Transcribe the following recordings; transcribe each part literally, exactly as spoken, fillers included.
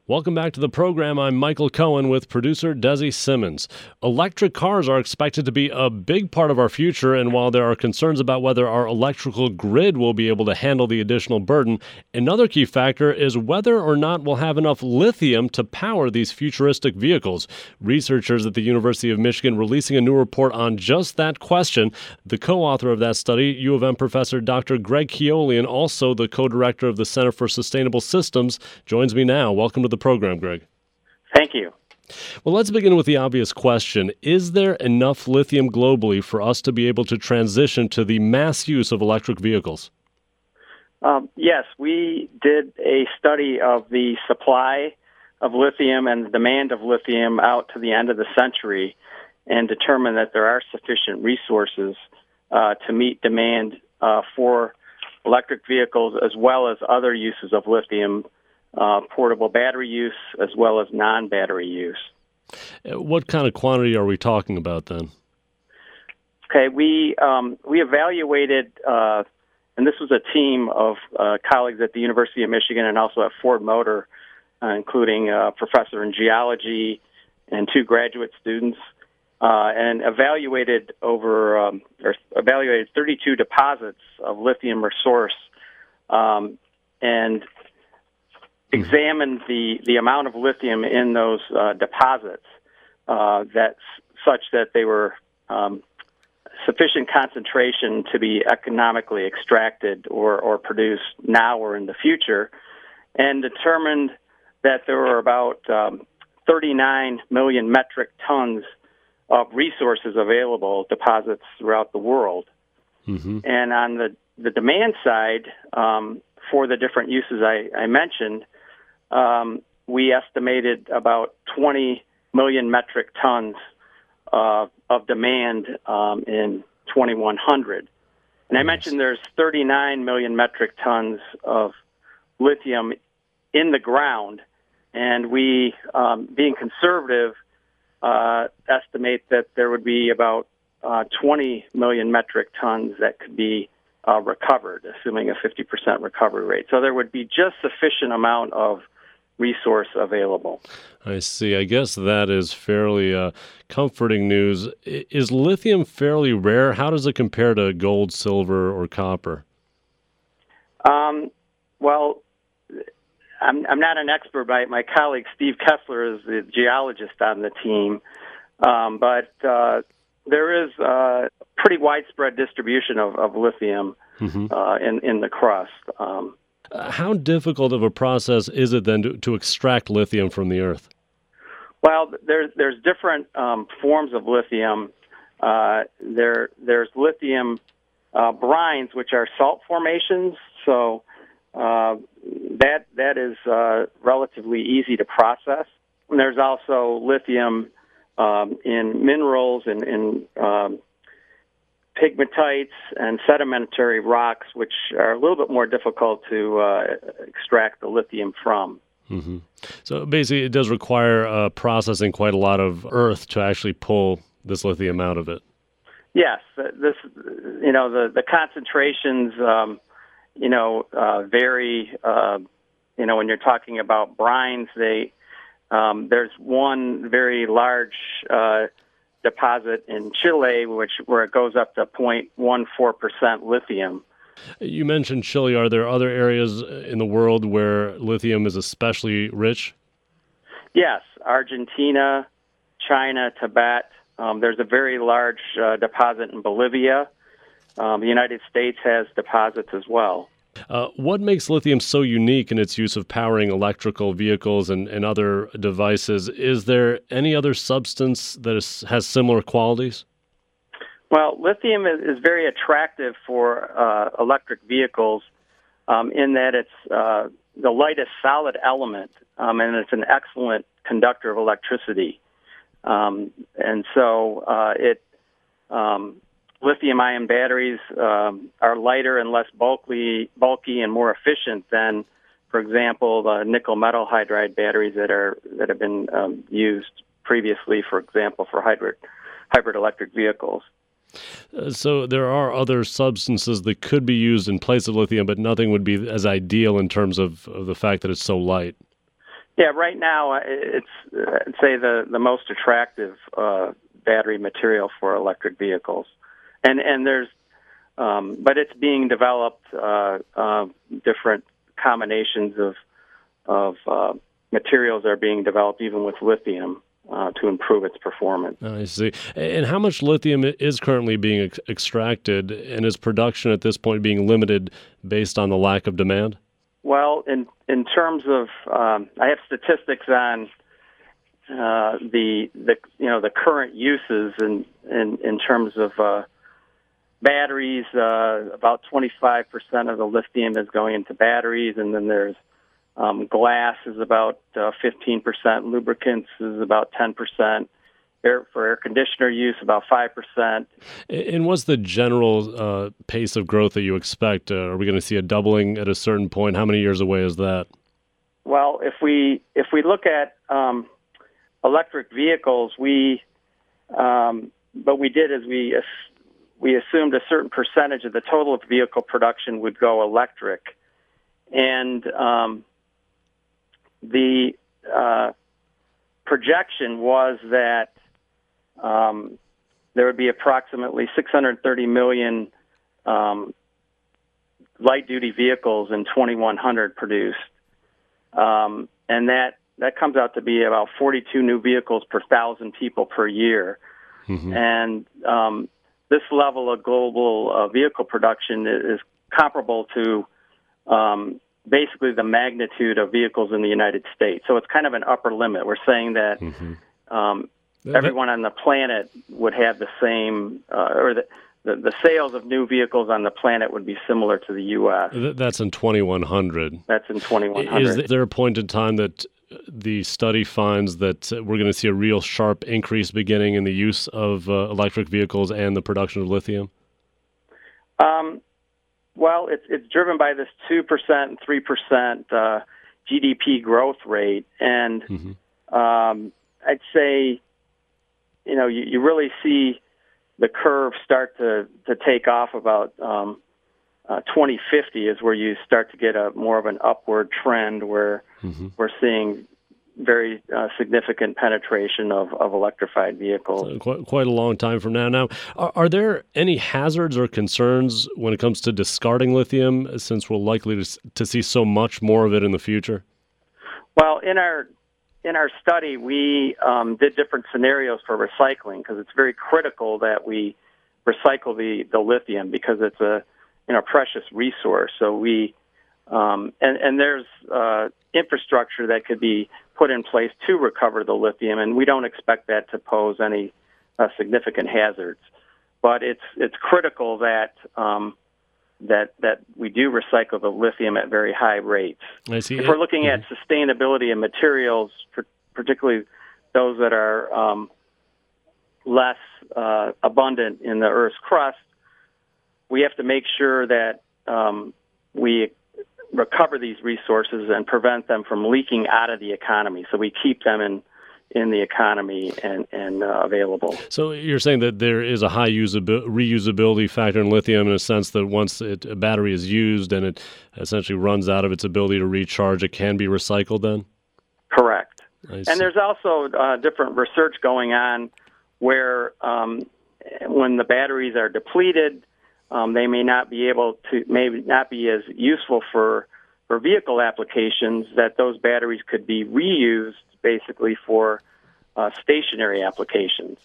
Welcome back to the program. I'm Michael Cohen with producer Desi Simmons. Electric cars are expected to be a big part of our future, and while there are concerns about whether our electrical grid will be able to handle the additional burden, another key factor is whether or not we'll have enough lithium to power these futuristic vehicles. Researchers at the University of Michigan releasing a new report on just that question. The co-author of that study, U of M professor Doctor Greg Keolian, also the co-director of the Center for Sustainable Systems, joins me now. Welcome to the program, Greg. Thank you. Well, let's begin with the obvious question. Is there enough lithium globally for us to be able to transition to the mass use of electric vehicles? Um, yes, we did a study of the supply of lithium and the demand of lithium out to the end of the century and determined that there are sufficient resources uh, to meet demand uh, for electric vehicles as well as other uses of lithium, Uh, portable battery use as well as non-battery use. What kind of quantity are we talking about then? Okay, we um, we evaluated, uh, and this was a team of uh, colleagues at the University of Michigan and also at Ford Motor, uh, including a professor in geology and two graduate students, uh, and evaluated over um, or evaluated thirty-two deposits of lithium resource, um, and examined the, the amount of lithium in those uh, deposits uh, that's such that they were um, sufficient concentration to be economically extracted or, or produced now or in the future, and determined that there were about um, thirty-nine million metric tons of resources available, deposits throughout the world. Mm-hmm. And on the, the demand side, um, for the different uses I, I mentioned, Um, we estimated about twenty million metric tons uh, of demand um, in twenty-one hundred. And I mentioned there's thirty-nine million metric tons of lithium in the ground, and we, um, being conservative, uh, estimate that there would be about uh, twenty million metric tons that could be uh, recovered, assuming a fifty percent recovery rate. So there would be just sufficient amount of resource available. I see. I guess that is fairly uh, comforting news. I- Is lithium fairly rare? How does it compare to gold, silver, or copper? Um, well, I'm, I'm not an expert. My, my colleague Steve Kessler is the geologist on the team, um, but uh, there is a pretty widespread distribution of, of lithium mm-hmm. uh, in, in the crust. Um, How difficult of a process is it then to, to extract lithium from the earth? Well, there's there's different um, forms of lithium. Uh, there there's lithium uh, brines, which are salt formations. So uh, that that is uh, relatively easy to process. And there's also lithium um, in minerals and in um, pegmatites and sedimentary rocks, which are a little bit more difficult to uh, extract the lithium from. Mm-hmm. So basically, it does require uh, processing quite a lot of earth to actually pull this lithium out of it. Yes, this you know the the concentrations um, you know uh, vary. Uh, you know when you're talking about brines, they um, there's one very large Uh, deposit in Chile, which where it goes up to zero point one four percent lithium. You mentioned Chile. Are there other areas in the world where lithium is especially rich? Yes, Argentina, China, Tibet. Um, there's a very large uh, deposit in Bolivia. Um, the United States has deposits as well. Uh, what makes lithium so unique in its use of powering electrical vehicles and, and other devices? Is there any other substance that is, has similar qualities? Well, lithium is, is very attractive for uh, electric vehicles um, in that it's uh, the lightest solid element, um, and it's an excellent conductor of electricity. Um, and so uh, it um, lithium-ion batteries um, are lighter and less bulky, bulky and more efficient than, for example, the nickel metal hydride batteries that are that have been um, used previously, for example, for hybrid hybrid electric vehicles. Uh, so there are other substances that could be used in place of lithium, but nothing would be as ideal in terms of, of the fact that it's so light. Yeah, right now uh, it's uh, I'd say the the most attractive uh, battery material for electric vehicles, and and there's um, but it's being developed uh, uh, different combinations of of uh, materials are being developed even with lithium uh, to improve its performance. I see. And how much lithium is currently being ex- extracted, and is production at this point being limited based on the lack of demand? Well, in in terms of, um, I have statistics on uh, the the you know the current uses in in, in terms of uh, batteries. Uh, about twenty-five percent of the lithium is going into batteries, and then there's um, glass is about uh, fifteen percent. Lubricants is about ten percent. Air, for air conditioner use, about five percent. And what's the general uh, pace of growth that you expect? Uh, are we going to see a doubling at a certain point? How many years away is that? Well, if we if we look at um, electric vehicles, we um, what we did is we we assumed a certain percentage of the total vehicle production would go electric, and um, the uh, projection was that Um, there would be approximately six hundred thirty million um, light-duty vehicles in twenty-one hundred produced, um, and that, that comes out to be about forty-two new vehicles per thousand people per year. Mm-hmm. And um, this level of global uh, vehicle production is, is comparable to um, basically the magnitude of vehicles in the United States. So it's kind of an upper limit. We're saying that mm-hmm. um, everyone on the planet would have the same, uh, or the, the the sales of new vehicles on the planet would be similar to the U S. That's in twenty-one hundred. That's in twenty-one hundred. Is there a point in time that the study finds that we're going to see a real sharp increase beginning in the use of uh, electric vehicles and the production of lithium? Um, well, it's it's driven by this two percent and three percent uh, G D P growth rate, and mm-hmm. um, I'd say, you know, you, you really see the curve start to, to take off about um, uh, twenty fifty is where you start to get a more of an upward trend where mm-hmm. we're seeing very uh, significant penetration of, of electrified vehicles. So quite, quite a long time from now. Now, are, are there any hazards or concerns when it comes to discarding lithium, since we're likely to, to see so much more of it in the future? Well, in our In our study, we um, did different scenarios for recycling because it's very critical that we recycle the, the lithium because it's a you know precious resource. So we um, and and there's uh, infrastructure that could be put in place to recover the lithium, and we don't expect that to pose any uh, significant hazards. But it's it's critical that um, that that we do recycle the lithium at very high rates. I see. If we're looking at sustainability of materials, particularly those that are um, less uh, abundant in the Earth's crust, we have to make sure that um, we recover these resources and prevent them from leaking out of the economy. So we keep them in in the economy and, and uh, available. So you're saying that there is a high usabil- reusability factor in lithium, in a sense that once it, a battery is used and it essentially runs out of its ability to recharge, it can be recycled then? Correct. And there's also uh, different research going on where um, when the batteries are depleted, um, they may not be able to, may not be as useful for, for vehicle applications, that those batteries could be reused basically for uh, stationary applications.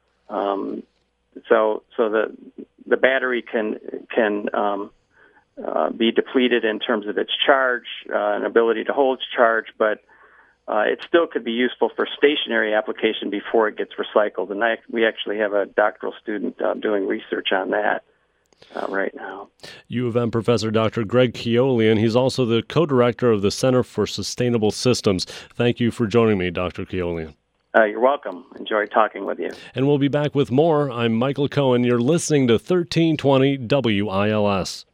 Um, so, so the the battery can can um, uh, be depleted in terms of its charge uh, and ability to hold its charge, but uh, it still could be useful for stationary application before it gets recycled. And I, we actually have a doctoral student uh, doing research on that Uh, right now. U of M professor Doctor Greg Keolian. He's also the co-director of the Center for Sustainable Systems. Thank you for joining me, Doctor Keolian. Uh, you're welcome. Enjoy talking with you. And we'll be back with more. I'm Michael Cohen. You're listening to thirteen twenty W I L S.